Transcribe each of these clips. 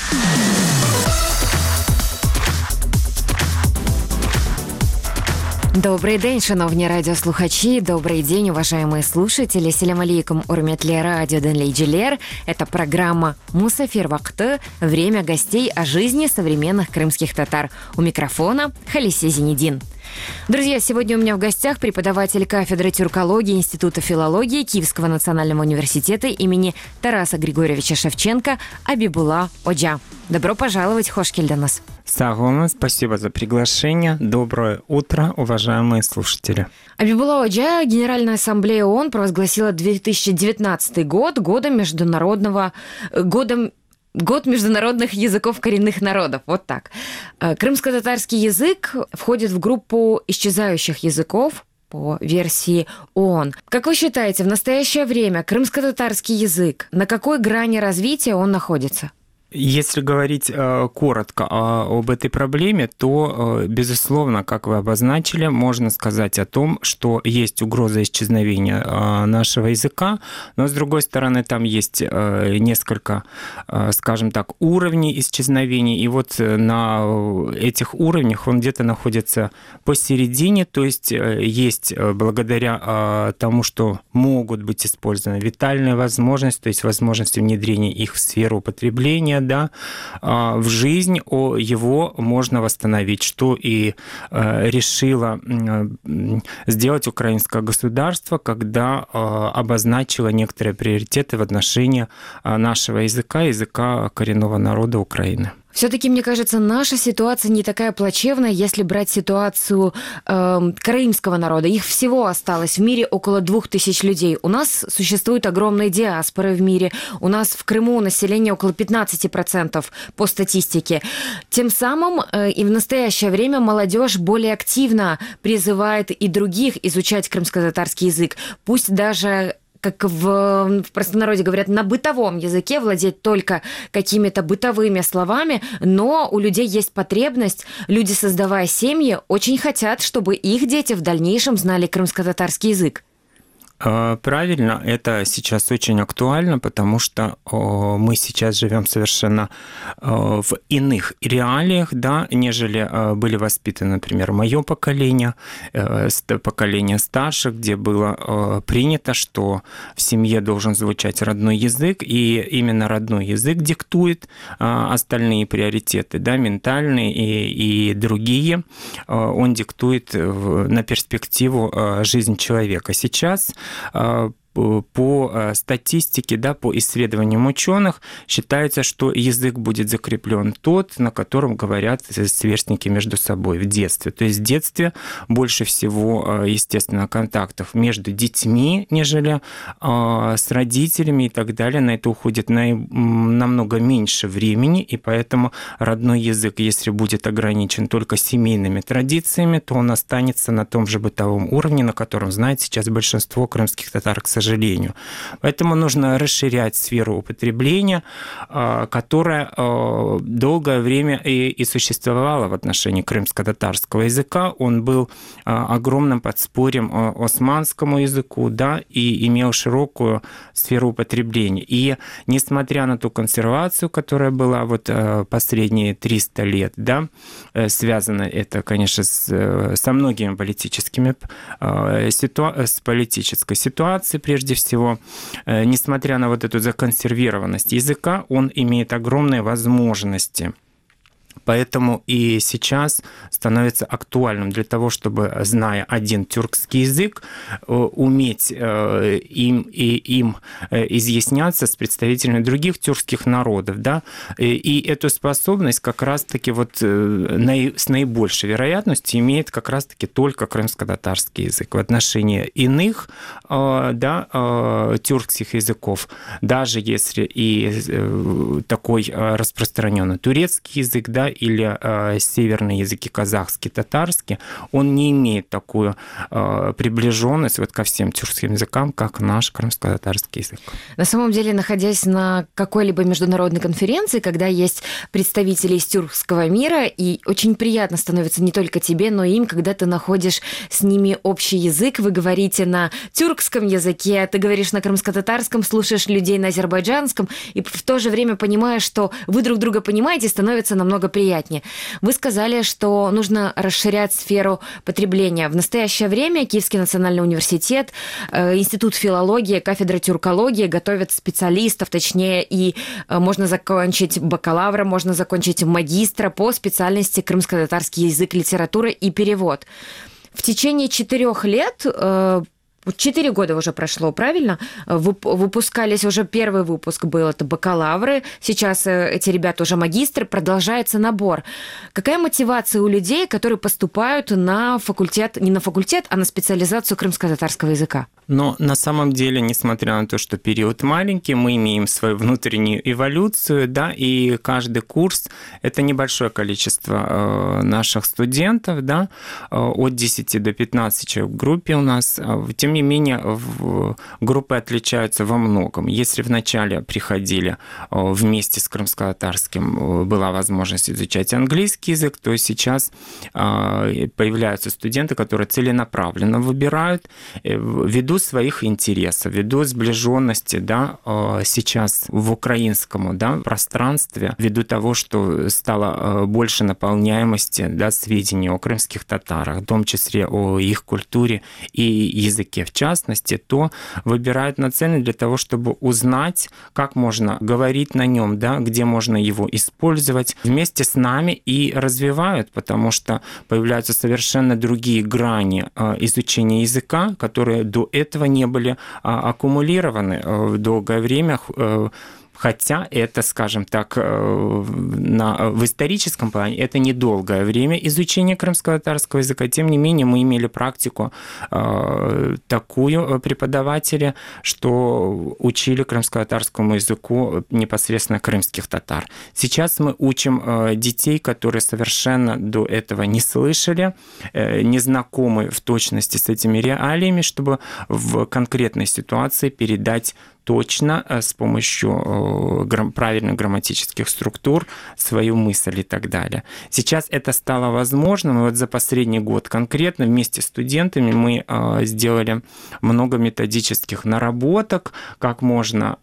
Добрий день, шановні радиослухачи, добрый день, уважаемые слушатели. Селям алейкум, урметле радио Денлейджилер. Это программа «Мусафир вакты», время гостей о жизни современных крымских татар. У микрофона Халисе Зинедин. Друзья, сегодня у меня в гостях преподаватель кафедры тюркологии Института филологии Киевского национального университета имени Тараса Григорьевича Шевченко Абибулла Оджа. Добро пожаловать, хош келдіңіз. Сағолна, спасибо за приглашение. Доброе утро, уважаемые слушатели. Абибулла Оджа, Генеральная ассамблея ООН провозгласила 2019 год Год международных языков коренных народов. Вот так. Крымско-татарский язык входит в группу исчезающих языков по версии ООН. Как вы считаете, в настоящее время крымско-татарский язык, на какой грани развития он находится? Если говорить коротко об этой проблеме, то, безусловно, как вы обозначили, можно сказать о том, что есть угроза исчезновения нашего языка, но, с другой стороны, там есть несколько, скажем так, уровней исчезновения, и вот на этих уровнях он где-то находится посередине, то есть благодаря тому, что могут быть использованы витальные возможности, то есть возможности внедрения их в сферу употребления, да, в жизнь, его можно восстановить, что и решило сделать украинское государство, когда обозначило некоторые приоритеты в отношении нашего языка коренного народа Украины. Все-таки, мне кажется, наша ситуация не такая плачевная, если брать ситуацию крымского народа. Их всего осталось в мире около 2000 людей. У нас существуют огромные диаспоры в мире. У нас в Крыму население около 15% по статистике. Тем самым и в настоящее время молодежь более активно призывает и других изучать крымско-татарский язык. Пусть даже, как в простонародье говорят, на бытовом языке владеть только какими-то бытовыми словами, но у людей есть потребность, люди, создавая семьи, очень хотят, чтобы их дети в дальнейшем знали крымско-татарский язык. Правильно, это сейчас очень актуально, потому что мы сейчас живем совершенно в иных реалиях, да, нежели были воспитаны, например, мое поколение старших, где было принято, что в семье должен звучать родной язык, и именно родной язык диктует остальные приоритеты, да, ментальные и другие. Он диктует на перспективу жизнь человека. Сейчас по статистике, да, по исследованиям ученых считается, что язык будет закреплен тот, на котором говорят сверстники между собой в детстве. То есть в детстве больше всего, естественно, контактов между детьми, нежели с родителями и так далее. На это уходит намного меньше времени, и поэтому родной язык, если будет ограничен только семейными традициями, то он останется на том же бытовом уровне, на котором знает сейчас большинство крымских татар, к сожалению. Поэтому нужно расширять сферу употребления, которая долгое время и существовала в отношении крымско-татарского языка. Он был огромным подспорьем османскому языку, да, и имел широкую сферу употребления. И несмотря на ту консервацию, которая была вот последние 300 лет, да, связано это, конечно, со многими политической ситуацией, прежде всего, несмотря на вот эту законсервированность языка, он имеет огромные возможности. Поэтому и сейчас становится актуальным для того, чтобы, зная один тюркский язык, уметь им изъясняться с представителями других тюркских народов. Да? И эту способность как раз-таки вот с наибольшей вероятностью имеет как раз-таки только крымско-татарский язык. В отношении иных, да, тюркских языков, даже если и такой распространенный турецкий язык, да, или северные языки, казахский, татарский, он не имеет такую приближенность вот ко всем тюркским языкам, как наш крымско-татарский язык. На самом деле, находясь на какой-либо международной конференции, когда есть представители из тюркского мира, и очень приятно становится не только тебе, но и им, когда ты находишь с ними общий язык, вы говорите на тюркском языке, ты говоришь на крымско-татарском, слушаешь людей на азербайджанском, и в то же время понимаешь, что вы друг друга понимаете, становится намного приятнее. Вы сказали, что нужно расширять сферу потребления. В настоящее время Киевский национальный университет, Институт филологии, кафедра тюркологии готовят специалистов, точнее, и можно закончить бакалавра, можно закончить магистра по специальности крымско-татарский язык, литература и перевод. В течение 4 лет 4 года уже прошло, правильно? Выпускались уже, первый выпуск был, это бакалавры. Сейчас эти ребята уже магистры, продолжается набор. Какая мотивация у людей, которые поступают на факультет, не на факультет, а на специализацию крымско-татарского языка? Но на самом деле, несмотря на то, что период маленький, мы имеем свою внутреннюю эволюцию, да, и каждый курс – это небольшое количество наших студентов, да, от 10 до 15 в группе у нас. Тем не менее, группы отличаются во многом. Если вначале приходили вместе с крымско-татарским, была возможность изучать английский язык, то сейчас появляются студенты, которые целенаправленно выбирают, ввиду своих интересов, ввиду сближенности, да, сейчас в украинском, да, пространстве, ввиду того, что стало больше наполняемости, да, сведений о крымских татарах, в том числе о их культуре и языке в частности, то выбирают нацелены для того, чтобы узнать, как можно говорить на нем, да, где можно его использовать вместе с нами и развивают, потому что появляются совершенно другие грани изучения языка, которые до этого не были аккумулированы в долгое время, хотя это, скажем так, в историческом плане это недолгое время изучения крымско-татарского языка. Тем не менее, мы имели практику такую преподавателя, что учили крымско-татарскому языку непосредственно крымских татар. Сейчас мы учим детей, которые совершенно до этого не слышали, не знакомы в точности с этими реалиями, чтобы в конкретной ситуации передать точно с помощью правильных грамматических структур свою мысль и так далее. Сейчас это стало возможным, и вот за последний год конкретно вместе с студентами мы сделали много методических наработок, как можно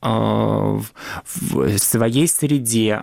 в своей среде,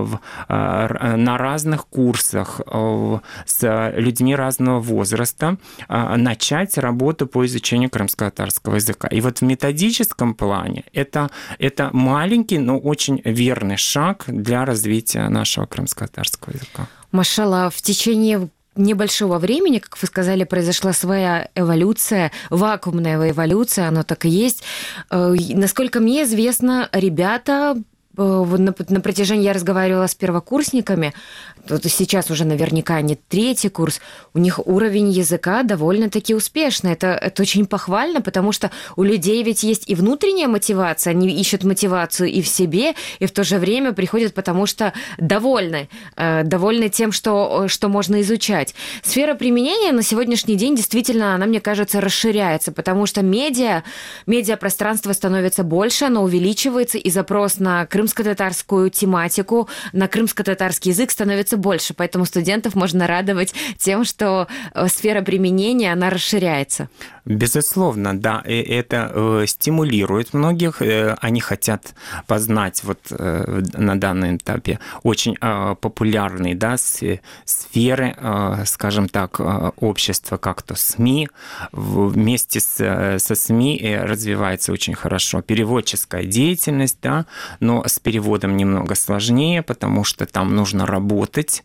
на разных курсах с людьми разного возраста начать работу по изучению крымско-татарского языка. И вот в методическом плане это маленький, но очень верный шаг для развития нашего крымско-татарского языка. Машалла, в течение небольшого времени, как вы сказали, произошла своя эволюция, вакуумная эволюция, оно так и есть. Насколько мне известно, ребята на протяжении, я разговаривала с первокурсниками, сейчас уже наверняка не 3-й курс, у них уровень языка довольно-таки успешный. Это очень похвально, потому что у людей ведь есть и внутренняя мотивация, они ищут мотивацию и в себе, и в то же время приходят, потому что довольны тем, что можно изучать. Сфера применения на сегодняшний день действительно, она, мне кажется, расширяется, потому что медиапространство становится больше, оно увеличивается, и запрос на крымско-татарскую тематику, на крымско-татарский язык становится больше, поэтому студентов можно радовать тем, что сфера применения, она расширяется. Безусловно, да, и это стимулирует многих, они хотят познать вот на данном этапе очень популярные, да, сферы, скажем так, общества, как то СМИ. Вместе со СМИ развивается очень хорошо переводческая деятельность, да, но с переводом немного сложнее, потому что там нужно работать,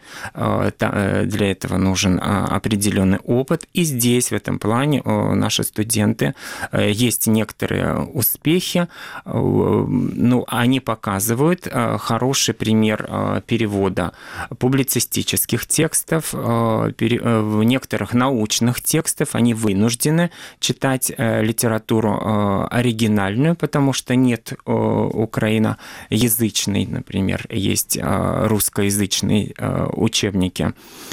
для этого нужен определенный опыт, и здесь в этом плане наши студенты, есть некоторые успехи, ну, они показывают хороший пример перевода публицистических текстов, в некоторых научных текстов они вынуждены читать литературу оригинальную, потому что нет украиноязычной язычный, например, есть русскоязычные учебники,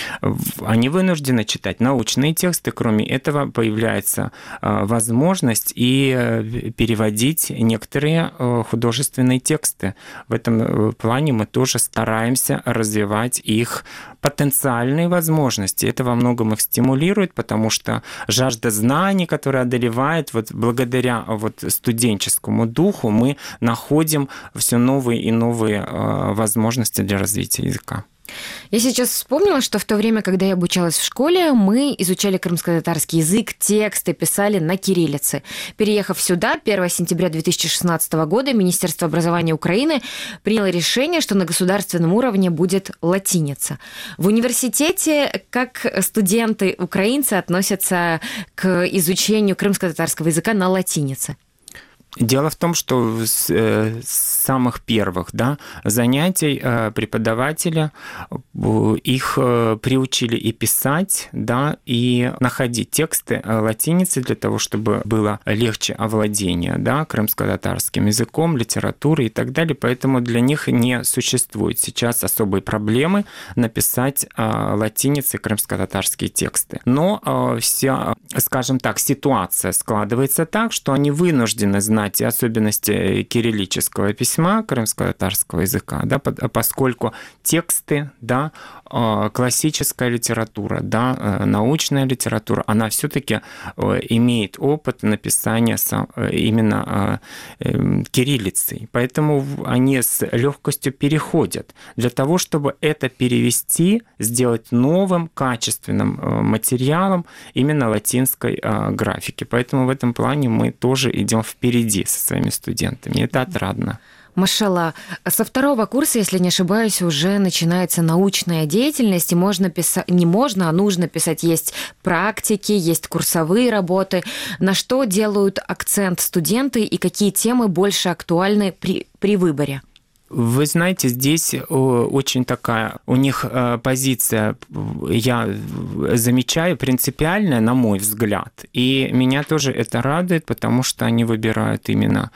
они вынуждены читать научные тексты. Кроме этого, появляется возможность и переводить некоторые художественные тексты. В этом плане мы тоже стараемся развивать их потенциальные возможности. Это во многом их стимулирует, потому что жажда знаний, которая одолевает, вот благодаря вот студенческому духу мы находим все новые и новые возможности для развития языка. Я сейчас вспомнила, что в то время, когда я обучалась в школе, мы изучали крымско-татарский язык, тексты писали на кириллице. Переехав сюда, 1 сентября 2016 года Министерство образования Украины приняло решение, что на государственном уровне будет латиница. В университете как студенты-украинцы относятся к изучению крымско-татарского языка на латинице? Дело в том, что с самых первых занятий преподавателя их приучили и писать, и находить тексты латиницы для того, чтобы было легче овладение крымско-татарским языком, литературой и так далее. Поэтому для них не существует сейчас особой проблемы написать латиницей крымско-татарские тексты. Но вся, скажем так, ситуация складывается так, что они вынуждены знать и особенности кириллического письма крымско-татарского языка, поскольку тексты, классическая литература, научная литература, она все-таки имеет опыт написания именно кириллицей. Поэтому они с легкостью переходят. Для того, чтобы это перевести, сделать новым, качественным материалом именно латинской графики. Поэтому в этом плане мы тоже идем впереди со своими студентами. Это отрадно. Машалла, со 2 курса, если не ошибаюсь, уже начинается научная деятельность, и можно писать, не можно, а нужно писать. Есть практики, есть курсовые работы. На что делают акцент студенты и какие темы больше актуальны при выборе? Вы знаете, здесь очень такая у них позиция, я замечаю, принципиальная, на мой взгляд. И меня тоже это радует, потому что они выбирают именно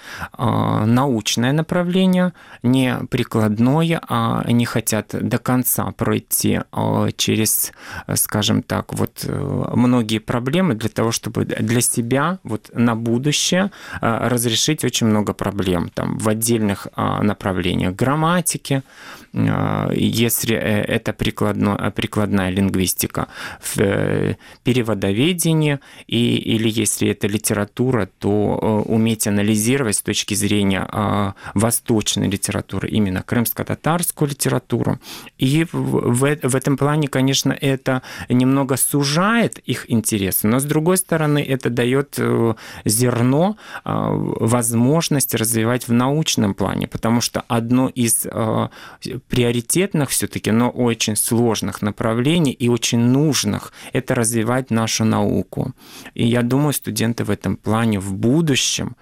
научное направление, не прикладное, а они хотят до конца пройти через, скажем так, вот многие проблемы для того, чтобы для себя вот на будущее разрешить очень много проблем там, в отдельных направлениях. Грамматики, если это прикладная лингвистика, в переводоведении, или если это литература, то уметь анализировать с точки зрения восточной литературы, именно крымско-татарскую литературу. И в этом плане, конечно, это немного сужает их интересы, но с другой стороны, это дает зерно, возможность развивать в научном плане, потому что одно из приоритетных все-таки, но очень сложных направлений и очень нужных – это развивать нашу науку. И я думаю, студенты в этом плане в будущем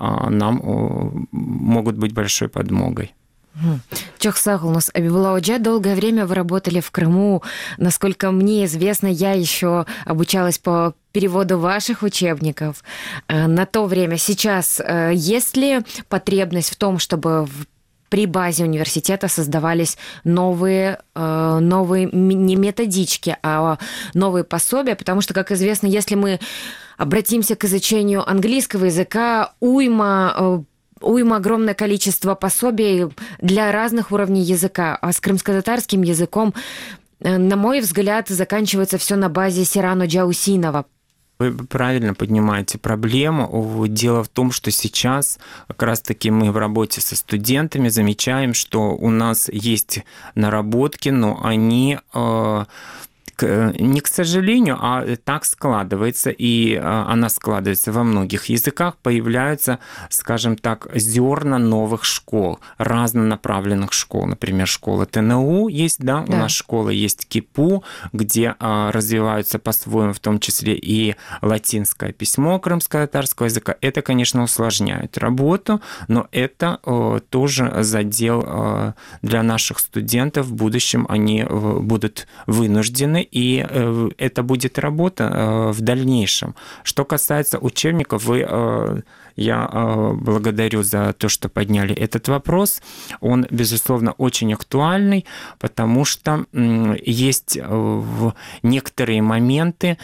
нам могут быть большой подмогой. Чох Сагулнус, Абибулла Оджа, долгое время вы работали в Крыму. Насколько мне известно, я еще обучалась по переводу ваших учебников на то время. Сейчас есть ли потребность в том, чтобы при базе университета создавались новые не методички, а новые пособия? Потому что, как известно, если мы обратимся к изучению английского языка, уйма, огромное количество пособий для разных уровней языка. А с крымско-татарским языком, на мой взгляд, заканчивается все на базе Сирано Джаусинова. Вы правильно поднимаете проблему. Дело в том, что сейчас как раз-таки мы в работе со студентами замечаем, что у нас есть наработки, но они не к сожалению, а так складывается, и она складывается во многих языках, появляются, скажем так, зерна новых школ, разнонаправленных школ. Например, школа ТНУ есть, да? У нас школа есть КИПУ, где развиваются по-своему, в том числе и латинское письмо крымско-татарского языка. Это, конечно, усложняет работу, но это тоже задел для наших студентов. В будущем они будут вынуждены и это будет работа в дальнейшем. Что касается учебников, я благодарю за то, что подняли этот вопрос. Он, безусловно, очень актуальный, потому что есть некоторые моменты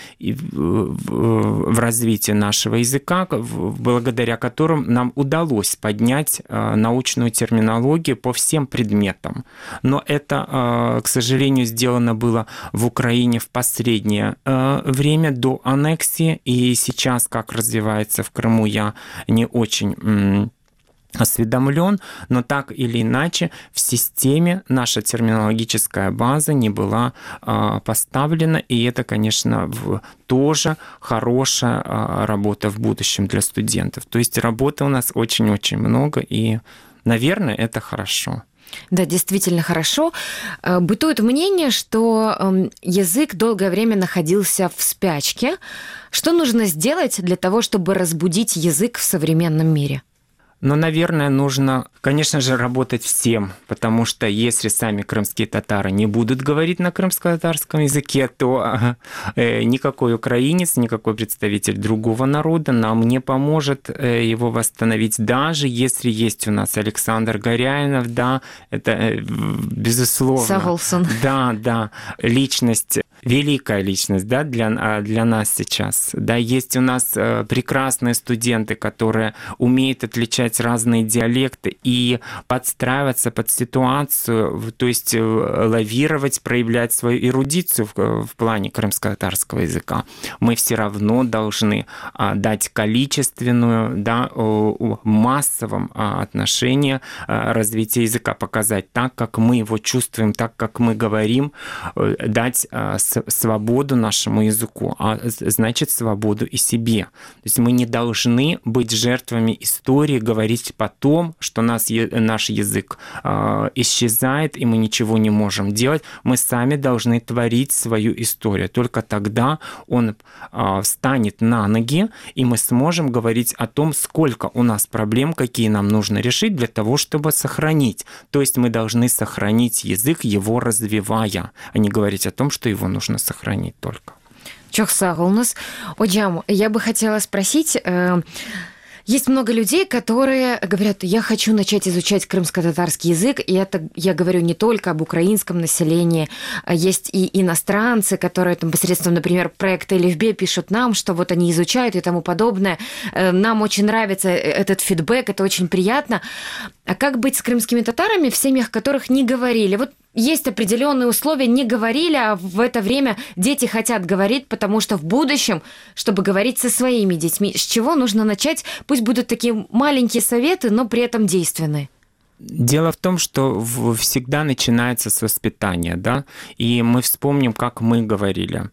в развитии нашего языка, благодаря которым нам удалось поднять научную терминологию по всем предметам. Но это, к сожалению, сделано было в Украине в последнее время до аннексии, и сейчас, как развивается в Крыму, я не очень осведомлен, но так или иначе в системе наша терминологическая база не была поставлена, и это, конечно, тоже хорошая работа в будущем для студентов. То есть работы у нас очень-очень много, и, наверное, это хорошо. Да, действительно хорошо. Бытует мнение, что язык долгое время находился в спячке. Что нужно сделать для того, чтобы разбудить язык в современном мире? Но, наверное, нужно, конечно же, работать всем, потому что если сами крымские татары не будут говорить на крымско-татарском языке, то никакой украинец, никакой представитель другого народа нам не поможет его восстановить, даже если есть у нас Александр Горяинов, да, это безусловно. Согласен. Да, личность, великая личность, да, для нас сейчас. Да, есть у нас прекрасные студенты, которые умеют отличать разные диалекты и подстраиваться под ситуацию, то есть лавировать, проявлять свою эрудицию в плане крымско-татарского языка. Мы все равно должны дать количественную, да, массовом отношении развития языка, показать так, как мы его чувствуем, так, как мы говорим, дать свободу нашему языку, а значит, свободу и себе. То есть мы не должны быть жертвами истории, говорить потом, что наш язык исчезает, и мы ничего не можем делать. Мы сами должны творить свою историю. Только тогда он встанет на ноги, и мы сможем говорить о том, сколько у нас проблем, какие нам нужно решить для того, чтобы сохранить. То есть мы должны сохранить язык, его развивая, а не говорить о том, что его нужно сохранить только. Чохсагулнас. Оджам, я бы хотела спросить... Есть много людей, которые говорят, я хочу начать изучать крымско-татарский язык, и это я говорю не только об украинском населении, есть и иностранцы, которые там посредством, например, проекта Элифбе пишут нам, что вот они изучают и тому подобное. Нам очень нравится этот фидбэк, это очень приятно. А как быть с крымскими татарами, в семьях которых не говорили? Вот есть определенные условия, не говорили, а в это время дети хотят говорить, потому что в будущем, чтобы говорить со своими детьми, с чего нужно начать? Пусть будут такие маленькие советы, но при этом действенные. Дело в том, что всегда начинается с воспитания, да, и мы вспомним, как мы говорили.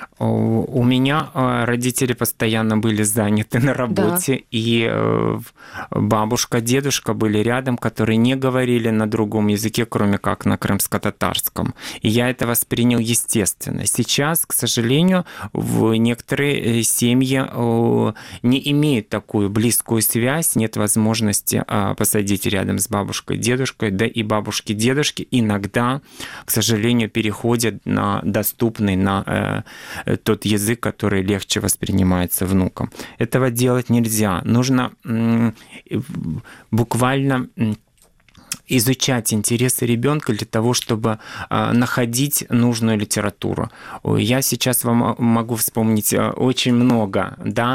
У меня родители постоянно были заняты на работе, да. И бабушка, дедушка были рядом, которые не говорили на другом языке, кроме как на крымско-татарском. И я это воспринял естественно. Сейчас, к сожалению, некоторые семьи не имеют такую близкую связь, нет возможности посадить рядом с бабушкой, дедушкой, да и бабушки, дедушки иногда, к сожалению, переходят на доступный, на тот язык, который легче воспринимается внуком. Этого делать нельзя. Нужно буквально изучать интересы ребенка для того, чтобы находить нужную литературу. Я сейчас вам могу вспомнить очень много, да,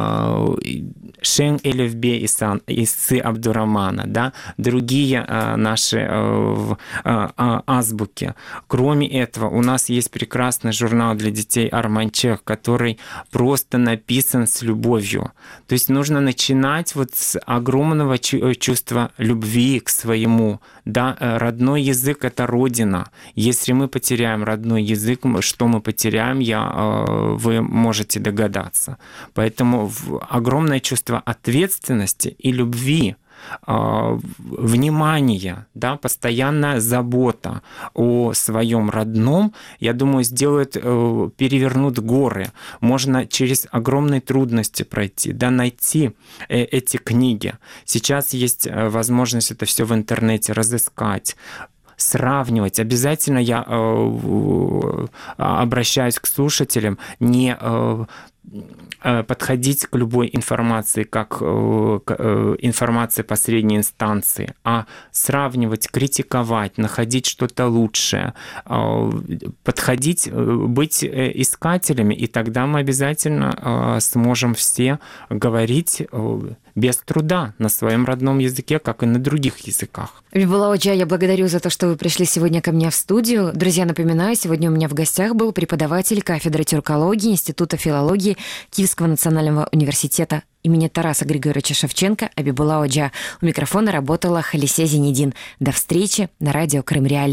Шен Элифбе Исы Абдурамана, да, другие наши азбуки. Кроме этого, у нас есть прекрасный журнал для детей Арманчех, который просто написан с любовью. То есть нужно начинать вот с огромного чувства любви к своему. Да, родной язык — это родина. Если мы потеряем родной язык, что мы потеряем, вы можете догадаться. Поэтому огромное чувство ответственности и любви, внимание, да, постоянная забота о своем родном, я думаю, перевернут горы. Можно через огромные трудности пройти, да, найти эти книги. Сейчас есть возможность это все в интернете разыскать. сравнивать. Обязательно я обращаюсь к слушателям, не подходить к любой информации как к информации по средней инстанции, а сравнивать, критиковать, находить что-то лучшее, подходить, быть искателями, и тогда мы обязательно сможем все говорить без труда на своем родном языке, как и на других языках. Абибулла Оджа, я благодарю за то, что вы пришли сегодня ко мне в студию. Друзья, напоминаю, сегодня у меня в гостях был преподаватель кафедры тюркологии Института филологии Киевского национального университета имени Тараса Григорьевича Шевченко Абибулла Оджа. У микрофона работала Халисе Зенедин. До встречи на радио Крым Реалии.